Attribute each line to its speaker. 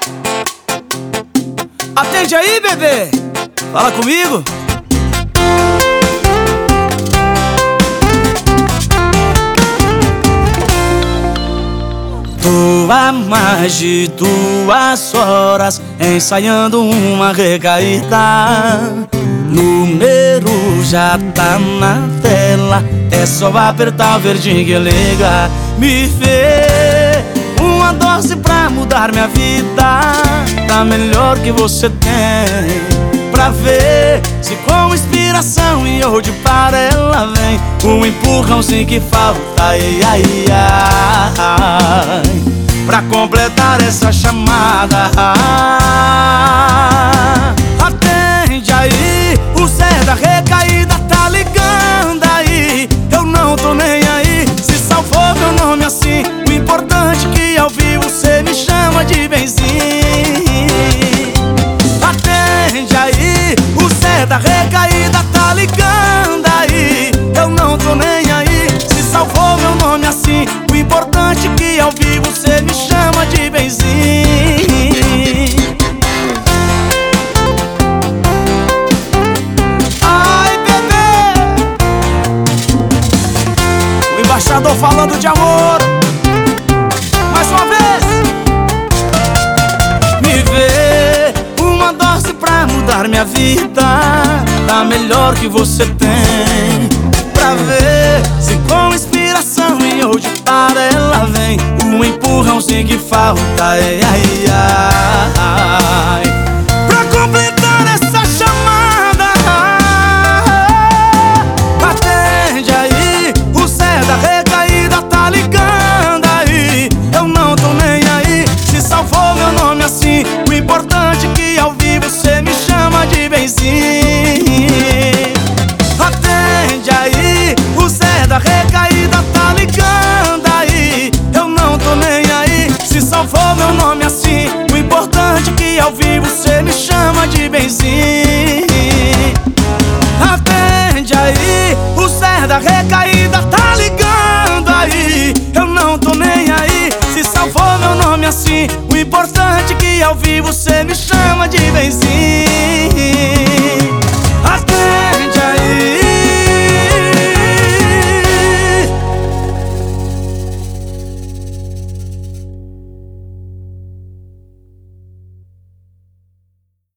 Speaker 1: Atende aí, bebê. Fala comigo. Tô há mais de 2 horas ensaiando uma recaída. Número já tá na tela, é só apertar o verdinho que liga. Me vê uma dose pra mudar minha vida, tá melhor que você tem. Pra ver se com inspiração e hoje para ela vem um empurrãozinho que falta, ai, ai, ai, pra completar essa chamada. Atende aí, o Zé da recaída tá ligando aí. Eu não tô nem aí, se salvou meu nome assim. O importante é que ao vivo você me chama de benzinho. Atende aí, o Zé da recaída tá ligando aí. Eu não tô nem aí, se salvou meu nome assim. O importante é que ao vivo você me chama de benzinho. Ai, bebê, o embaixador falando de amor. Mais uma vez. Me vê uma dose pra mudar minha vida, tá melhor que você tem. Pra ver se com inspiração e hoje para ela vem um empurrãozinho que falta, ai, ai, ai, pra completar essa chamada. Atende aí, o Zé da recaída tá ligando aí. Eu não tô nem aí, se salvou meu nome assim. O importante é que ao vivo você me chama de benzinho. Atende aí, o Zé da recaída tá ligando aí. Eu não tô nem aí, se salvou meu nome assim. O importante é que ao vivo você me chama de benzinho. Atende aí, o Zé da recaída tá ligando aí. Eu não tô nem aí, se salvou meu nome assim. O importante é que ao vivo você me chama de benzinho.